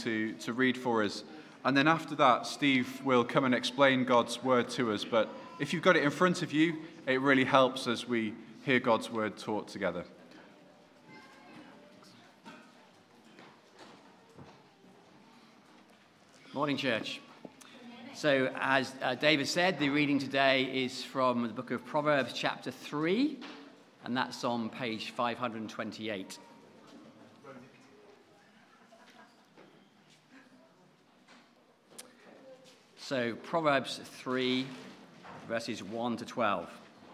to read for us. And then after that, Steve will come and explain God's word to us. But if you've got it in front of you, it really helps as we hear God's word taught together. Morning, church. So, as David said, the reading today is from the book of Proverbs, chapter 3, and that's on page 528. So, Proverbs 3, verses 1 to 12.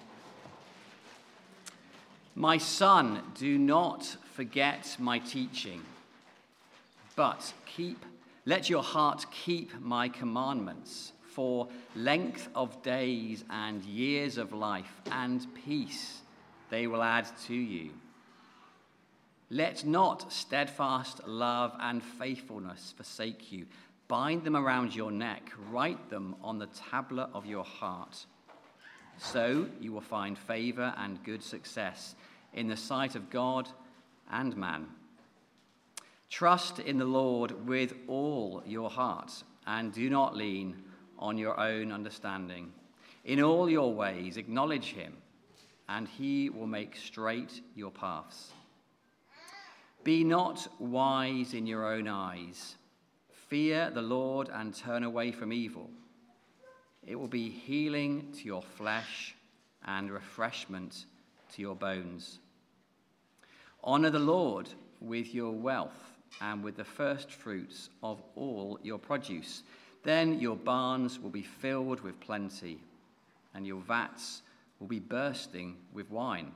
My son, do not forget my teaching, but let your heart keep my commandments, for length of days and years of life and peace they will add to you. Let not steadfast love and faithfulness forsake you. Bind them around your neck, write them on the tablet of your heart. So you will find favor and good success in the sight of God and man. Trust in the Lord with all your heart, and do not lean on your own understanding. In all your ways acknowledge him, and he will make straight your paths. Be not wise in your own eyes. Fear the Lord and turn away from evil. It will be healing to your flesh and refreshment to your bones. Honor the Lord with your wealth and with the first fruits of all your produce. Then your barns will be filled with plenty, and your vats will be bursting with wine.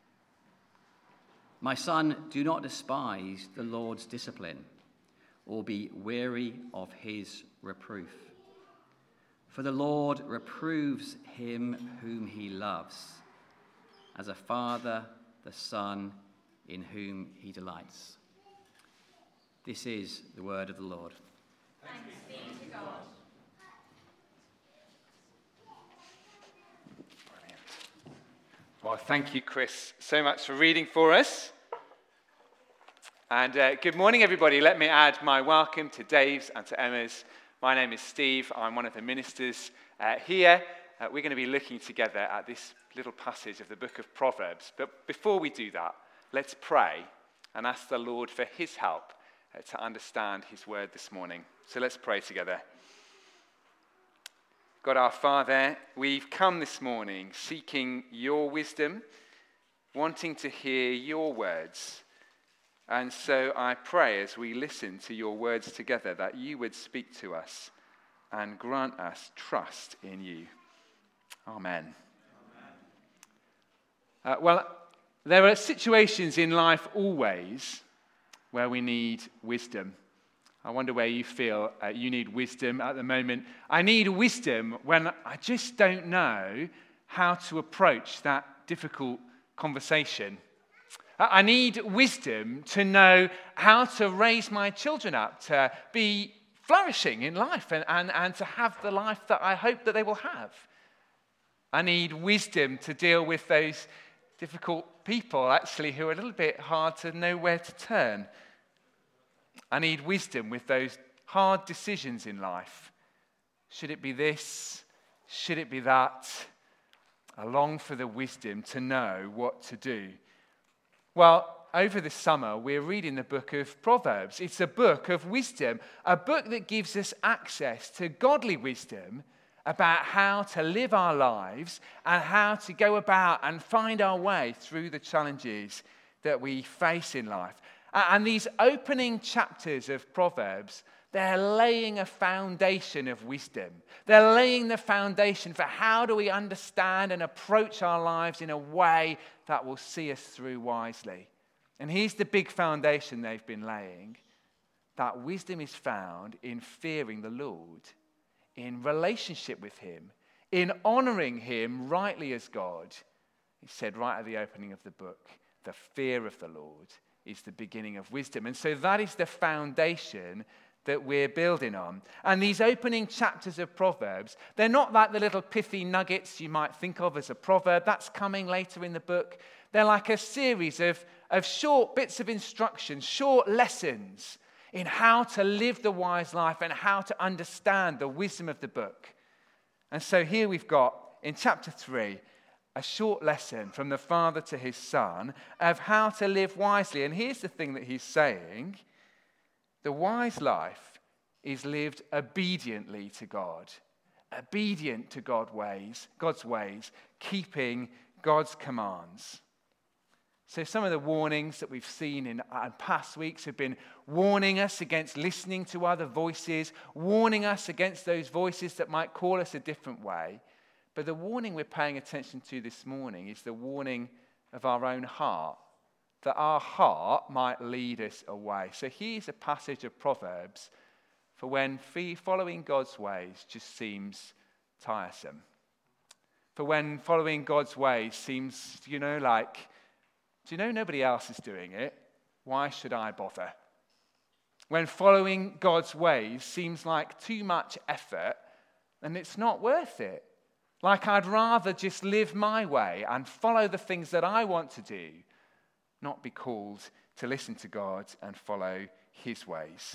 My son, do not despise the Lord's discipline, or be weary of his reproof. For the Lord reproves him whom he loves, as a father the son in whom he delights. This is the word of the Lord. Thanks be to God. Brilliant. Well, thank you, Chris, so much for reading for us. And good morning, everybody. Let me add my welcome to Dave's and to Emma's. My name is Steve. I'm one of the ministers here. We're going to be looking together at this little passage of the book of Proverbs. But before we do that, let's pray and ask the Lord for his help to understand his word this morning. So let's pray together. God our Father, we've come this morning seeking your wisdom, wanting to hear your words. And so I pray as we listen to your words together that you would speak to us and grant us trust in you. Amen. Well, there are situations in life always where we need wisdom. I wonder where you feel you need wisdom at the moment. I need wisdom when I just don't know how to approach that difficult conversation. I need wisdom to know how to raise my children up to be flourishing in life and to have the life that I hope that they will have. I need wisdom to deal with those difficult people, actually, who are a little bit hard to know where to turn. I need wisdom with those hard decisions in life. Should it be this? Should it be that? I long for the wisdom to know what to do. Well, over the summer, we're reading the book of Proverbs. It's a book of wisdom, a book that gives us access to godly wisdom about how to live our lives and how to go about and find our way through the challenges that we face in life. And these opening chapters of Proverbs, they're laying a foundation of wisdom. They're laying the foundation for how do we understand and approach our lives in a way that will see us through wisely. And here's the big foundation they've been laying. That wisdom is found in fearing the Lord, in relationship with him, in honoring him rightly as God. He said right at the opening of the book, the fear of the Lord is the beginning of wisdom. And so that is the foundation that we're building on. And these opening chapters of Proverbs, they're not like the little pithy nuggets you might think of as a proverb. That's coming later in the book. They're like a series of short bits of instruction, short lessons in how to live the wise life and how to understand the wisdom of the book. And so here we've got, in chapter 3, a short lesson from the Father to his Son of how to live wisely. And here's the thing that he's saying. The wise life is lived obediently to God. Obedient to God's ways, keeping God's commands. So some of the warnings that we've seen in past weeks have been warning us against listening to other voices, warning us against those voices that might call us a different way. But the warning we're paying attention to this morning is the warning of our own heart, that our heart might lead us away. So here's a passage of Proverbs for when following God's ways just seems tiresome. For when following God's ways seems, nobody else is doing it. Why should I bother? When following God's ways seems like too much effort and it's not worth it. Like I'd rather just live my way and follow the things that I want to do, not be called to listen to God and follow his ways.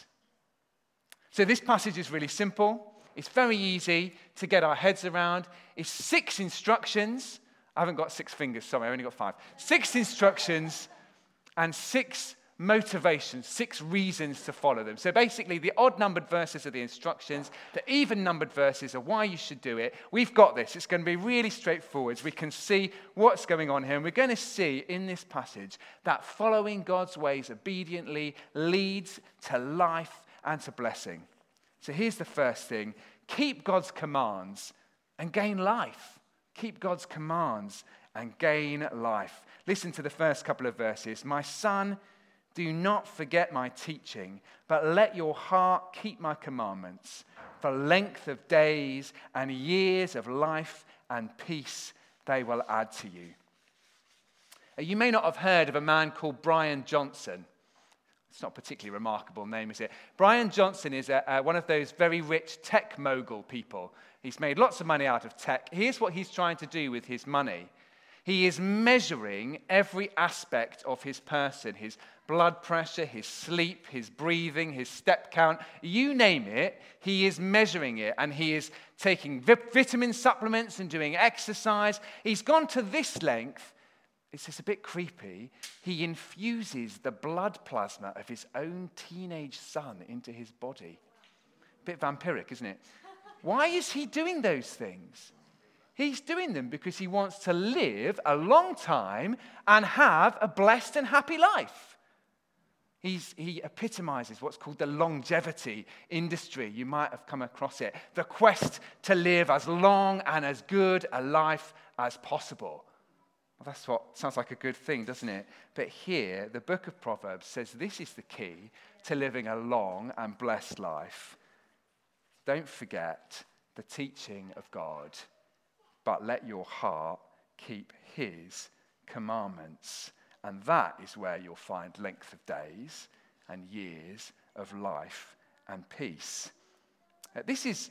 So this passage is really simple. It's very easy to get our heads around. It's 6 instructions. I haven't got 6 fingers, sorry, I've only got 5. 6 instructions and 6 motivations, 6 reasons to follow them. So basically, the odd-numbered verses are the instructions. The even-numbered verses are why you should do it. We've got this. It's going to be really straightforward. We can see what's going on here. And we're going to see in this passage that following God's ways obediently leads to life and to blessing. So here's the first thing. Keep God's commands and gain life. Keep God's commands and gain life. Listen to the first couple of verses. My son, do not forget my teaching, but let your heart keep my commandments. For length of days and years of life and peace they will add to you. You may not have heard of a man called Brian Johnson. It's not a particularly remarkable name, is it? Brian Johnson is one of those very rich tech mogul people. He's made lots of money out of tech. Here's what he's trying to do with his money. He is measuring every aspect of his person, his blood pressure, his sleep, his breathing, his step count. You name it, he is measuring it. And he is taking vitamin supplements and doing exercise. He's gone to this length. It's just a bit creepy. He infuses the blood plasma of his own teenage son into his body. A bit vampiric, isn't it? Why is he doing those things? He's doing them because he wants to live a long time and have a blessed and happy life. He epitomizes what's called the longevity industry. You might have come across it. The quest to live as long and as good a life as possible. Well, that's what sounds like a good thing, doesn't it? But here, the book of Proverbs says this is the key to living a long and blessed life. Don't forget the teaching of God, but let your heart keep his commandments. And that is where you'll find length of days and years of life and peace. This is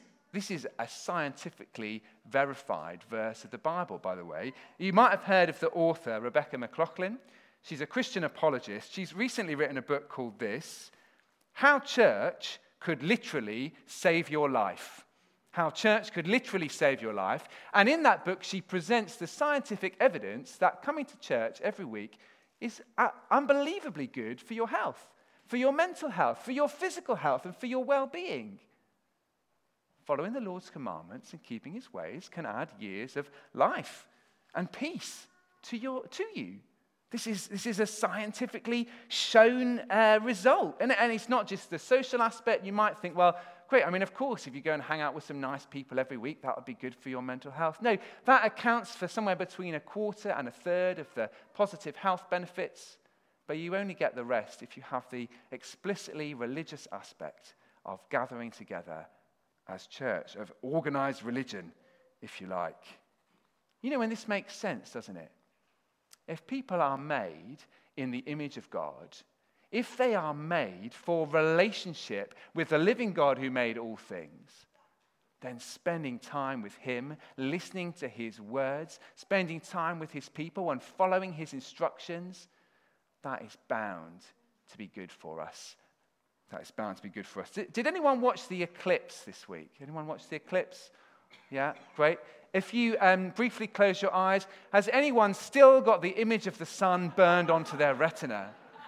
a scientifically verified verse of the Bible, by the way. You might have heard of the author, Rebecca McLaughlin. She's a Christian apologist. She's recently written a book called this, How Church Could Literally Save Your Life. How church could literally save your life. And in that book, she presents the scientific evidence that coming to church every week is unbelievably good for your health, for your mental health, for your physical health, and for your well-being. Following the Lord's commandments and keeping his ways can add years of life and peace to you. This is a scientifically shown result. And it's not just the social aspect. You might think, well, great, of course, if you go and hang out with some nice people every week, that would be good for your mental health. No, that accounts for somewhere between 1/4 and 1/3 of the positive health benefits. But you only get the rest if you have the explicitly religious aspect of gathering together as church, of organized religion, if you like. And this makes sense, doesn't it? If people are made in the image of God, if they are made for relationship with the living God who made all things, then spending time with him, listening to his words, spending time with his people and following his instructions, that is bound to be good for us. That is bound to be good for us. Did anyone watch the eclipse this week? Anyone watch the eclipse? Yeah, great. If you briefly close your eyes, has anyone still got the image of the sun burned onto their retina?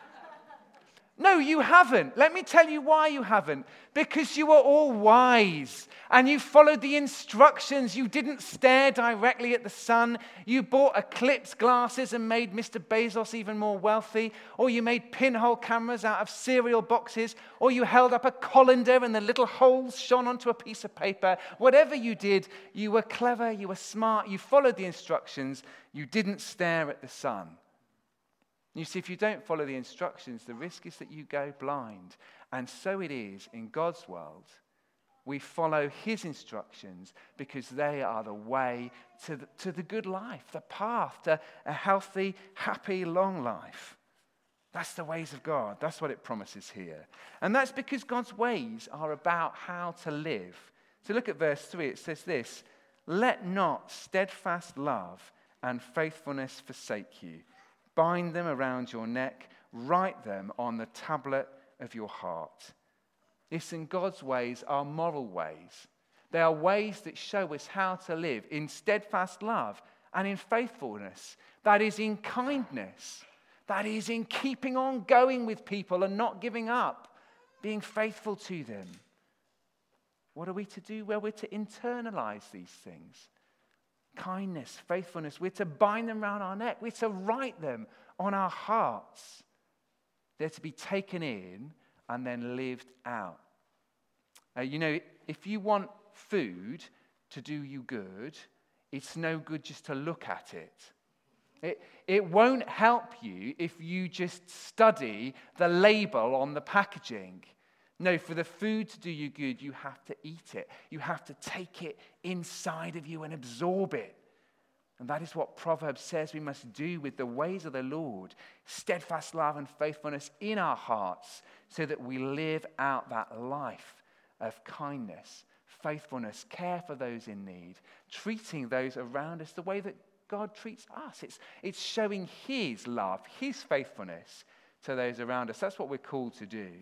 No, you haven't. Let me tell you why you haven't. Because you were all wise and you followed the instructions. You didn't stare directly at the sun. You bought eclipse glasses and made Mr. Bezos even more wealthy. Or you made pinhole cameras out of cereal boxes. Or you held up a colander and the little holes shone onto a piece of paper. Whatever you did, you were clever, you were smart, you followed the instructions. You didn't stare at the sun. You see, if you don't follow the instructions, the risk is that you go blind. And so it is in God's world. We follow his instructions because they are the way to the good life, the path to a healthy, happy, long life. That's the ways of God. That's what it promises here. And that's because God's ways are about how to live. So look at verse 3. It says this, "Let not steadfast love and faithfulness forsake you. Bind them around your neck, write them on the tablet of your heart." Listen, God's ways are moral ways. They are ways that show us how to live in steadfast love and in faithfulness. That is in kindness. That is in keeping on going with people and not giving up, being faithful to them. What are we to do? Well, we're to internalize these things. Kindness, faithfulness, we're to bind them around our neck. We're to write them on our hearts. They're to be taken in and then lived out. If you want food to do you good, it's no good just to look at it. It won't help you if you just study the label on the packaging. No, for the food to do you good, you have to eat it. You have to take it inside of you and absorb it. And that is what Proverbs says we must do with the ways of the Lord. Steadfast love and faithfulness in our hearts so that we live out that life of kindness, faithfulness, care for those in need, treating those around us the way that God treats us. It's showing his love, his faithfulness to those around us. That's what we're called to do.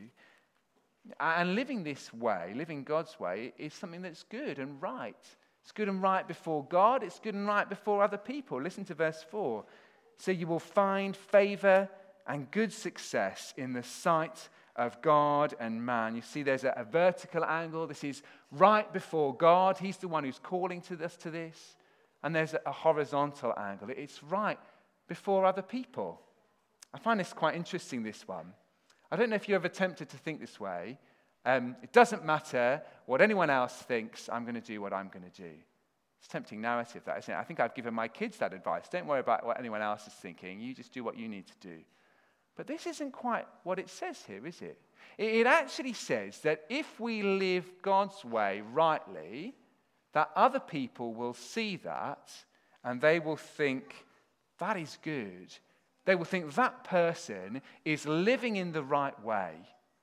And living this way, living God's way, is something that's good and right. It's good and right before God. It's good and right before other people. Listen to verse 4. "So you will find favor and good success in the sight of God and man." You see there's a vertical angle. This is right before God. He's the one who's calling to us to this. And there's a horizontal angle. It's right before other people. I find this quite interesting, this one. I don't know if you're ever tempted to think this way. It doesn't matter what anyone else thinks, I'm going to do what I'm going to do. It's a tempting narrative, that, isn't it? I think I've given my kids that advice. Don't worry about what anyone else is thinking. You just do what you need to do. But this isn't quite what it says here, is it? It actually says that if we live God's way rightly, that other people will see that and they will think, that is good. They will think that person is living in the right way.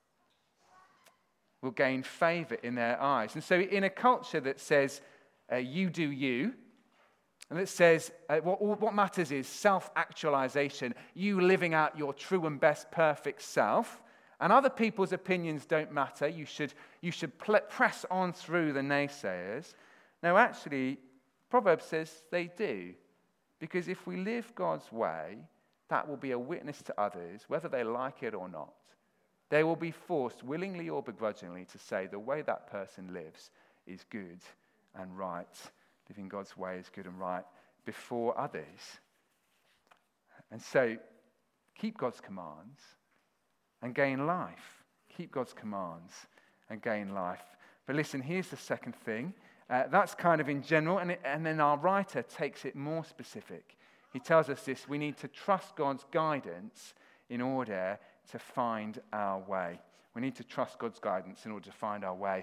Will gain favor in their eyes. And so in a culture that says, you do you, and that says what matters is self-actualization, you living out your true and best perfect self, and other people's opinions don't matter, you should press on through the naysayers. No, actually, Proverbs says they do. Because if we live God's way, that will be a witness to others, whether they like it or not. They will be forced, willingly or begrudgingly, to say the way that person lives is good and right. Living God's way is good and right before others. And so, keep God's commands and gain life. Keep God's commands and gain life. But listen, here's the second thing. That's kind of in general, and then our writer takes it more specific. He tells us this: we need to trust God's guidance in order to find our way. We need to trust God's guidance in order to find our way.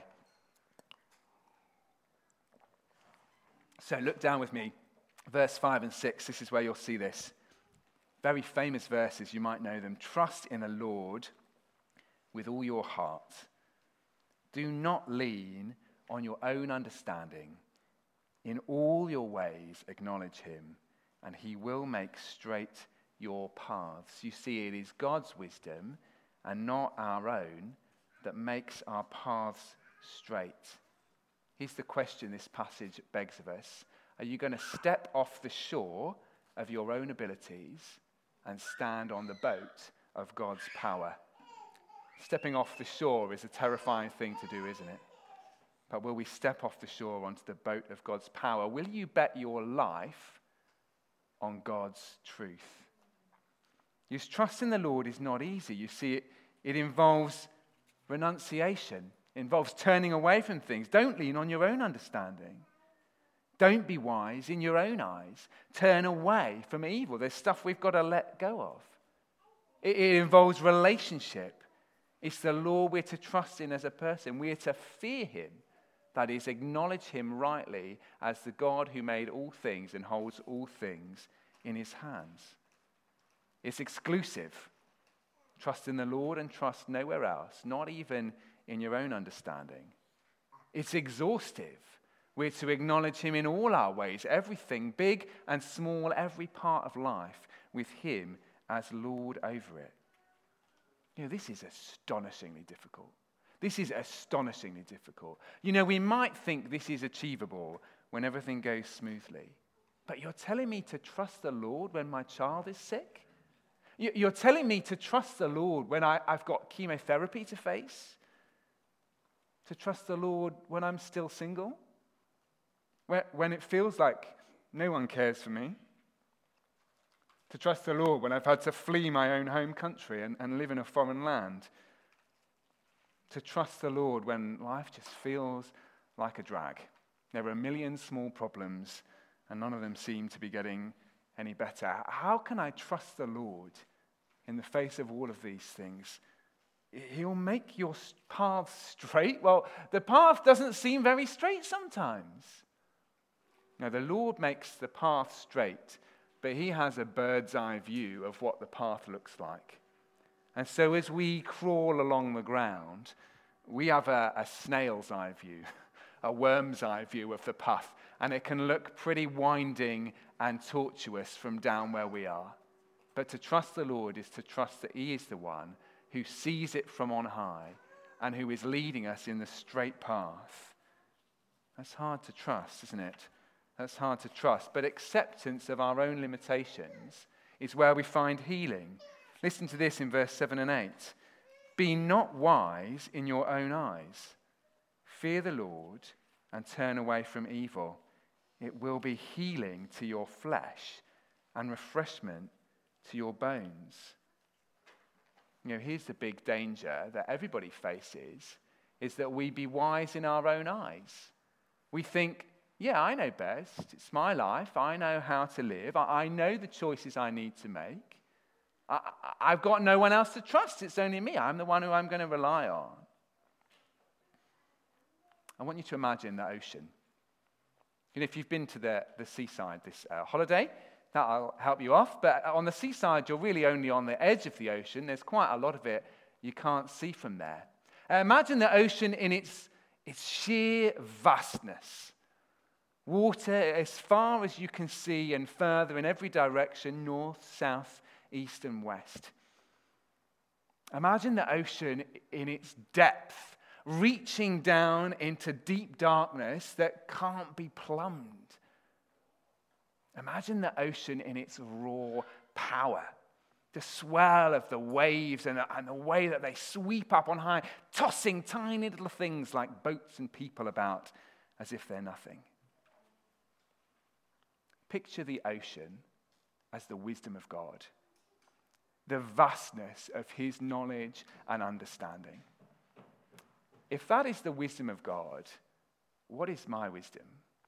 So look down with me, verse 5 and 6. This is where you'll see this. Very famous verses, you might know them. "Trust in the Lord with all your heart. Do not lean on your own understanding. In all your ways acknowledge him, and he will make straight your paths." You see, it is God's wisdom and not our own that makes our paths straight. Here's the question this passage begs of us. Are you going to step off the shore of your own abilities and stand on the boat of God's power? Stepping off the shore is a terrifying thing to do, isn't it? But will we step off the shore onto the boat of God's power? Will you bet your life on God's truth? Because trust in the Lord is not easy. You see, it involves renunciation. It involves turning away from things. Don't lean on your own understanding. Don't be wise in your own eyes. Turn away from evil. There's stuff we've got to let go of. It involves relationship. It's the Lord we're to trust in as a person. We're to fear him. That is, acknowledge him rightly as the God who made all things and holds all things in his hands. It's exclusive. Trust in the Lord and trust nowhere else, not even in your own understanding. It's exhaustive. We're to acknowledge him in all our ways, everything, big and small, every part of life, with him as Lord over it. You know, this is astonishingly difficult. This is astonishingly difficult. You know, we might think this is achievable when everything goes smoothly. But you're telling me to trust the Lord when my child is sick? You're telling me to trust the Lord when I've got chemotherapy to face? To trust the Lord when I'm still single? When it feels like no one cares for me? To trust the Lord when I've had to flee my own home country and live in a foreign land? To trust the Lord when life just feels like a drag. There are a million small problems and none of them seem to be getting any better. How can I trust the Lord in the face of all of these things? He'll make your path straight. Well, the path doesn't seem very straight sometimes. Now, the Lord makes the path straight, but he has a bird's eye view of what the path looks like. And so as we crawl along the ground, we have a snail's eye view, a worm's eye view of the path. And it can look pretty winding and tortuous from down where we are. But to trust the Lord is to trust that he is the one who sees it from on high and who is leading us in the straight path. That's hard to trust, isn't it? That's hard to trust. But acceptance of our own limitations is where we find healing. Listen to this in verse 7 and 8. Be not wise in your own eyes. Fear the Lord and turn away from evil. It will be healing to your flesh and refreshment to your bones. You know, here's the big danger that everybody faces, is that we be wise in our own eyes. We think, yeah, I know best. It's my life. I know how to live. I know the choices I need to make. I've got no one else to trust. It's only me. I'm the one who I'm going to rely on. I want you to imagine the ocean. You know, if you've been to the seaside this holiday, that'll help you off. But on the seaside, you're really only on the edge of the ocean. There's quite a lot of it you can't see from there. Imagine the ocean in its sheer vastness. Water as far as you can see and further in every direction, north, south, east and west. Imagine the ocean in its depth, reaching down into deep darkness that can't be plumbed. Imagine the ocean in its raw power, the swell of the waves and the way that they sweep up on high, tossing tiny little things like boats and people about as if they're nothing. Picture the ocean as the wisdom of God, the vastness of his knowledge and understanding. If that is the wisdom of God, what is my wisdom?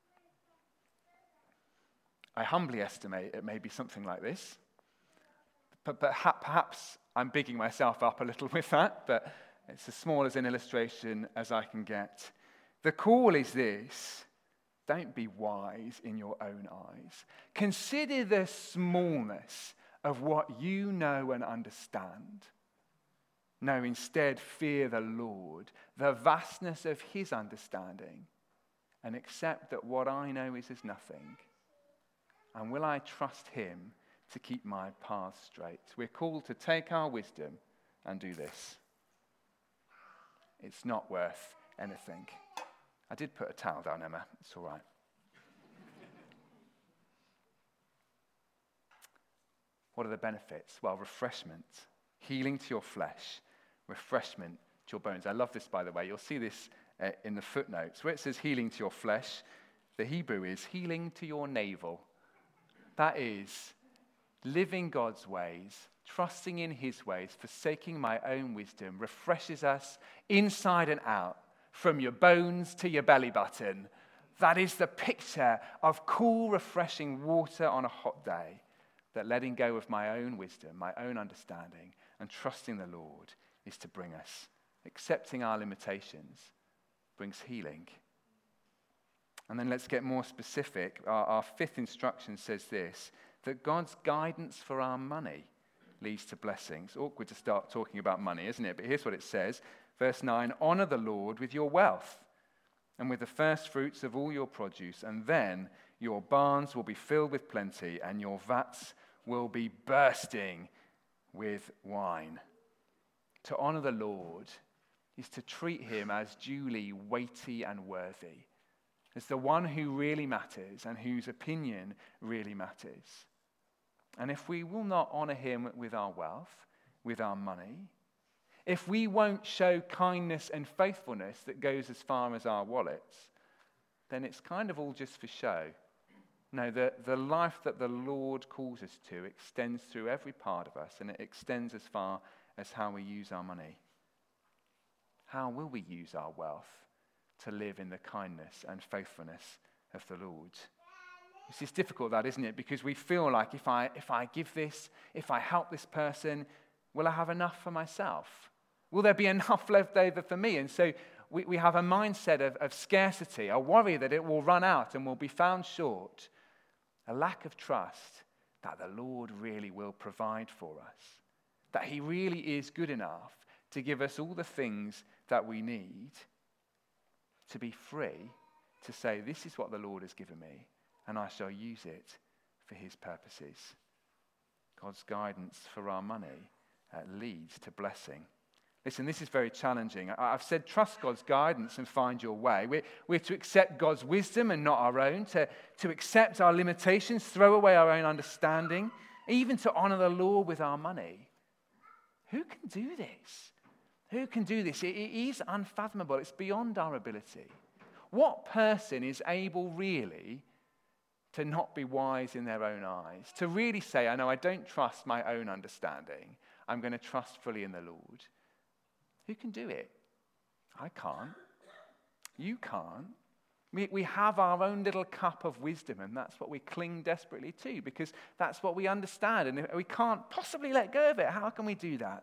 I humbly estimate it may be something like this. But perhaps I'm bigging myself up a little with that, but it's as small as an illustration as I can get. The call is this: don't be wise in your own eyes. Consider the smallness of what you know and understand. No, instead, fear the Lord, the vastness of his understanding, and accept that what I know is as nothing. And will I trust him to keep my path straight? We're called to take our wisdom and do this. it's not worth anything. I did put a towel down, Emma. It's all right. What are the benefits? Well, refreshment, healing to your flesh, refreshment to your bones. I love this, by the way. You'll see this in the footnotes. Where it says healing to your flesh, the Hebrew is healing to your navel. That is living God's ways, trusting in his ways, forsaking my own wisdom, refreshes us inside and out, from your bones to your belly button. That is the picture of cool, refreshing water on a hot day. That letting go of my own wisdom, my own understanding, and trusting the Lord is to bring us. Accepting our limitations brings healing. And then let's get more specific. Our fifth instruction says this, that God's guidance for our money leads to blessings. Awkward to start talking about money, isn't it? But here's what it says. Verse 9, honor the Lord with your wealth and with the first fruits of all your produce, and then your barns will be filled with plenty, and your vats will be bursting with wine. To honor the Lord is to treat him as duly weighty and worthy, as the one who really matters and whose opinion really matters. And if we will not honor him with our wealth, with our money, if we won't show kindness and faithfulness that goes as far as our wallets, then it's kind of all just for show. No, the life that the Lord calls us to extends through every part of us, and it extends as far as how we use our money. How will we use our wealth to live in the kindness and faithfulness of the Lord? It's difficult, that, isn't it? Because we feel like if I give this, if I help this person, will I have enough for myself? Will there be enough left over for me? And so we have a mindset of scarcity, a worry that it will run out and will be found short, a lack of trust that the Lord really will provide for us, that he really is good enough to give us all the things that we need to be free to say, this is what the Lord has given me, and I shall use it for his purposes. God's guidance for our money leads to blessing. Listen, this is very challenging. I've said trust God's guidance and find your way. We're to accept God's wisdom and not our own, to accept our limitations, throw away our own understanding, even to honor the Lord with our money. Who can do this? Who can do this? It is unfathomable. It's beyond our ability. What person is able really to not be wise in their own eyes? To really say, I know I don't trust my own understanding. I'm going to trust fully in the Lord. Who can do it? I can't. You can't. We have our own little cup of wisdom, and that's what we cling desperately to, because that's what we understand, and we can't possibly let go of it. How can we do that?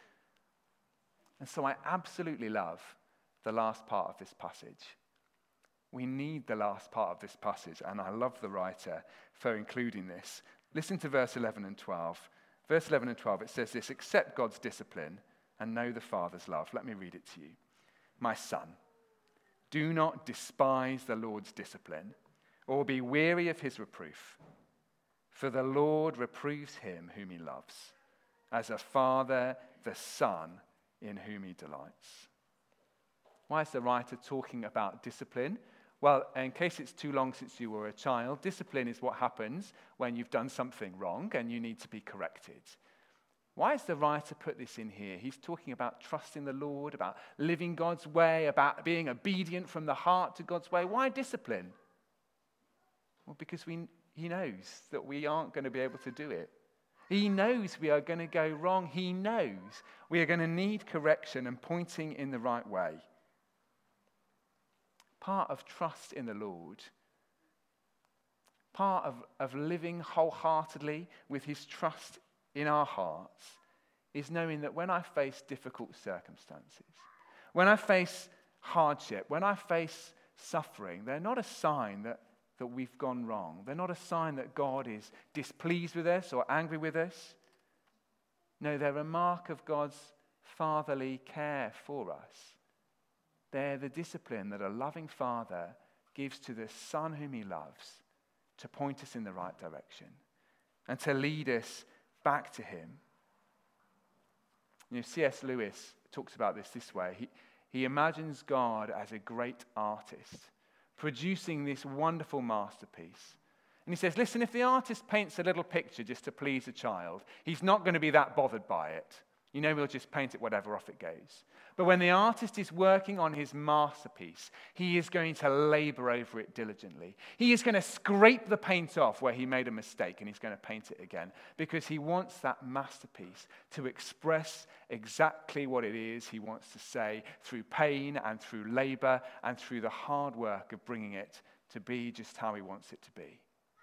And so I absolutely love the last part of this passage. We need the last part of this passage, and I love the writer for including this. Listen to verse 11 and 12. Verse 11 and 12, it says this, accept God's discipline and know the Father's love. Let me read it to you. My son, do not despise the Lord's discipline or be weary of his reproof. For the Lord reproves him whom he loves, as a father the son in whom he delights. Why is the writer talking about discipline? Well, in case it's too long since you were a child, discipline is what happens when you've done something wrong and you need to be corrected. Why has the writer put this in here? He's talking about trusting the Lord, about living God's way, about being obedient from the heart to God's way. Why discipline? Well, because he knows that we aren't going to be able to do it. He knows we are going to go wrong. He knows we are going to need correction and pointing in the right way. Part of trust in the Lord, part of living wholeheartedly with his trust in our hearts, is knowing that when I face difficult circumstances, when I face hardship, when I face suffering, they're not a sign that we've gone wrong. They're not a sign that God is displeased with us or angry with us. No, they're a mark of God's fatherly care for us. They're the discipline that a loving father gives to the son whom he loves to point us in the right direction and to lead us back to him. You know, C.S. Lewis talks about this way. he imagines God as a great artist, producing this wonderful masterpiece. And he says, listen, if the artist paints a little picture just to please a child, he's not going to be that bothered by it. We'll just paint it whatever, off it goes. But when the artist is working on his masterpiece, he is going to labor over it diligently. He is going to scrape the paint off where he made a mistake, and he's going to paint it again, because he wants that masterpiece to express exactly what it is he wants to say through pain and through labor and through the hard work of bringing it to be just how he wants it to be.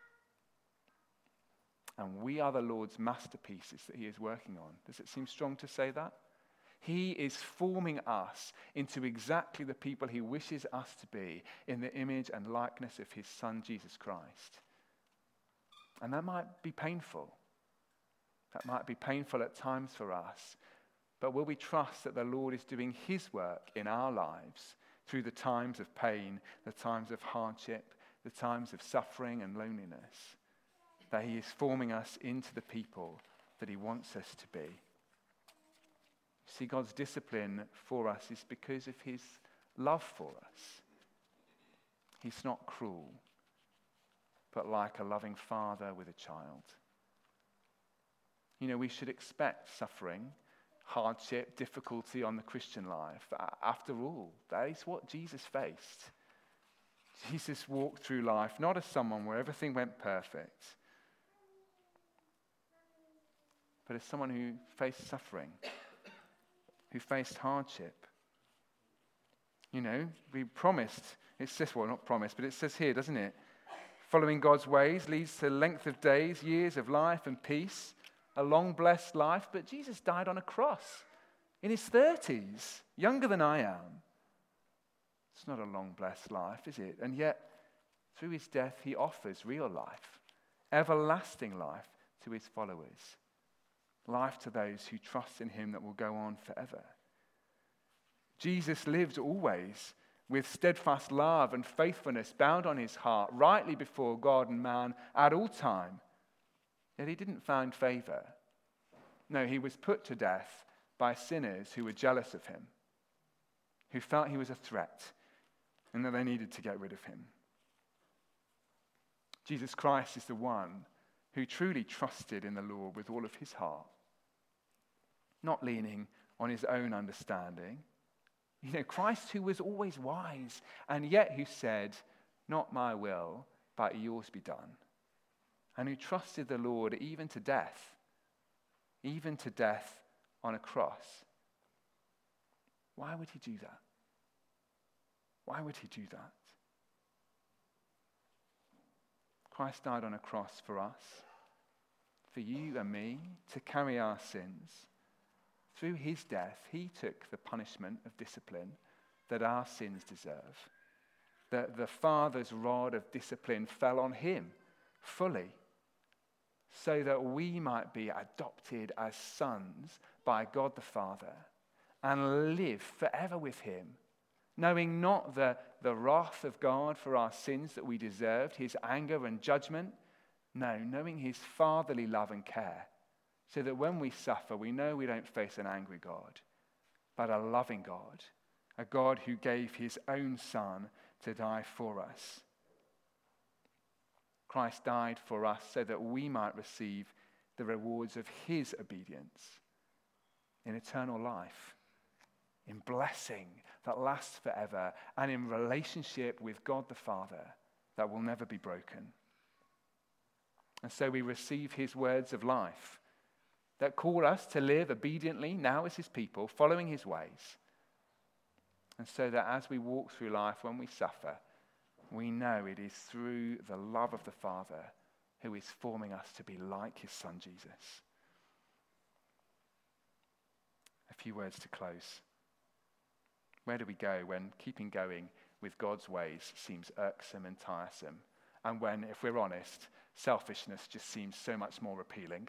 And we are the Lord's masterpieces that he is working on. Does it seem strong to say that? He is forming us into exactly the people he wishes us to be in the image and likeness of his Son, Jesus Christ. And that might be painful. That might be painful at times for us. But will we trust that the Lord is doing his work in our lives through the times of pain, the times of hardship, the times of suffering and loneliness? That he is forming us into the people that he wants us to be. See, God's discipline for us is because of his love for us. He's not cruel, but like a loving father with a child. We should expect suffering, hardship, difficulty on the Christian life. After all, that is what Jesus faced. Jesus walked through life not as someone where everything went perfect, but as someone who faced suffering, who faced hardship. We promised, it says, well, not promised, but it says here, doesn't it? Following God's ways leads to length of days, years of life and peace, a long blessed life. But Jesus died on a cross in his 30s, younger than I am. It's not a long blessed life, is it? And yet, through his death, he offers real life, everlasting life to his followers. Life to those who trust in him that will go on forever. Jesus lived always with steadfast love and faithfulness bound on his heart, rightly before God and man at all time. Yet he didn't find favor. No, he was put to death by sinners who were jealous of him, who felt he was a threat and that they needed to get rid of him. Jesus Christ is the one who truly trusted in the Lord with all of his heart, not leaning on his own understanding. Christ who was always wise, and yet who said, not my will, but yours be done. And who trusted the Lord even to death on a cross. Why would he do that? Why would he do that? Christ died on a cross for us, for you and me, to carry our sins. Through his death, he took the punishment of discipline that our sins deserve. The Father's rod of discipline fell on him fully, so that we might be adopted as sons by God the Father and live forever with him, knowing not the wrath of God for our sins that we deserved, his anger and judgment. No, knowing his fatherly love and care, so that when we suffer, we know we don't face an angry God, but a loving God, a God who gave his own Son to die for us. Christ died for us so that we might receive the rewards of his obedience in eternal life, in blessing that lasts forever, and in relationship with God the Father that will never be broken. And so we receive his words of life that call us to live obediently now as his people, following his ways. And so that as we walk through life, when we suffer, we know it is through the love of the Father who is forming us to be like his Son, Jesus. A few words to close. Where do we go when keeping going with God's ways seems irksome and tiresome? And when, if we're honest, selfishness just seems so much more appealing?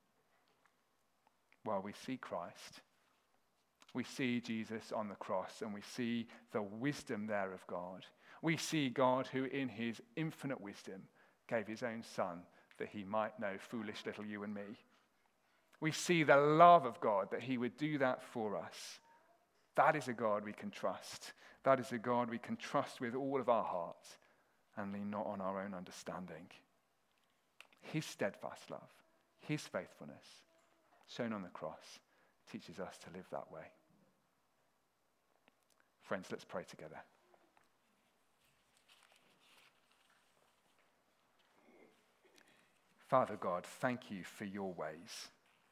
Well, we see Christ. We see Jesus on the cross, and we see the wisdom there of God. We see God who in his infinite wisdom gave his own Son that he might know foolish little you and me. We see the love of God that he would do that for us, That is a God we can trust. That is a God we can trust with all of our hearts and lean not on our own understanding. His steadfast love, his faithfulness, shown on the cross, teaches us to live that way. Friends, let's pray together. Father God, thank you for your ways.